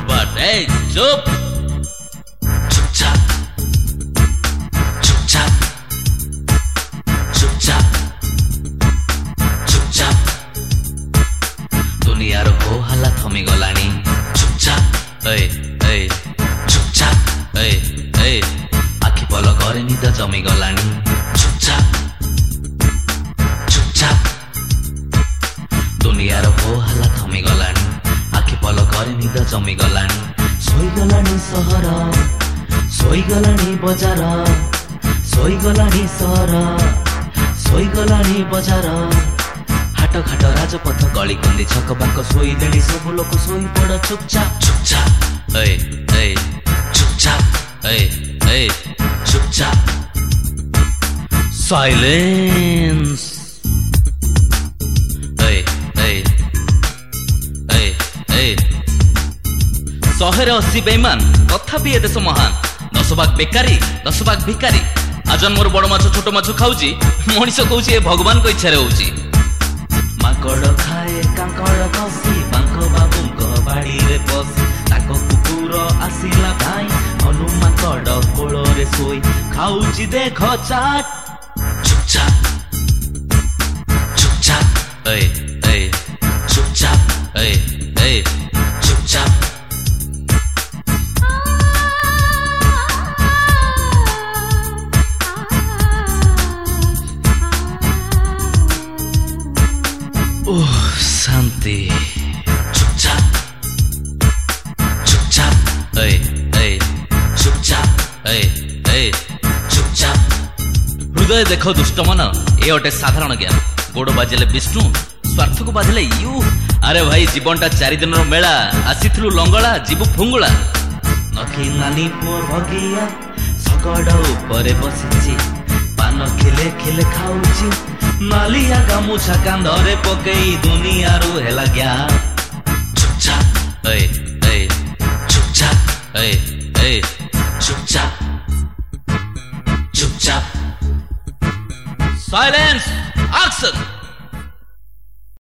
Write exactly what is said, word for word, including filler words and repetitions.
footpath ए चुप चुपचाप चुपचाप चुपचाप चुपचाप दुनियार हो हल्ला थमी गलानी चुपचाप ए ए चुपचाप ए ए आखि पल करे निद जमी गलानी चुपचाप चुपचाप दुनियार हो हल्ला थमी गलानी आखि पल करे निद जमी गलानी सोईगलानी सहर सोईगलानी बजार सोईगलानी सहर सोईगलानी बजार हाट घाट राजपथ गली कंदी छक बाक सोईलेनी सब लोक सोई पड़ चुपचाप चुपचाप ए ए चुपचाप ए ए चुपचाप साइलेंस ए ए ए ए शहरे असी बेईमान तथापि ए देश महान दस भाग बेकारी दस भाग भिकारी आजन मोर बड़ माछ छोट माछ खाऊची मनीष कहूची ए भगवान को इच्छा होची माकड़ खाए कांकड़ कसी बांक बाबू बाड़ी रे पसी ताको कुकुर आसिला भाई हनु माकड़ कोल रे सोई खाऊची देख चाट चुपचाप चुपचाप ए ए चुपचाप ए ए चुपचाप ओह शांति चुपचाप चुपचाप ए ए चुपचाप ए ए चुपचाप हृदय देख दुष्ट मन ए अटे साधारण ज्ञान गोड़ बाजिले विष्णु स्वार्थ को बाजिले यू अरे भाई जीवनटा चारि दिन मेला आसीथिलु लंगड़ा जीवु फुंगुला नखी नानी पुओ भगिया सकड़ उपरे बसिछि पान खिले खिले खाऊछि नालिया गामुछा कांधरे पकई दुनियारू हेला ज्ञा चुपचाप ए ए चुपचाप ए ए चुपचाप चुपचाप साइलेंस एक्शन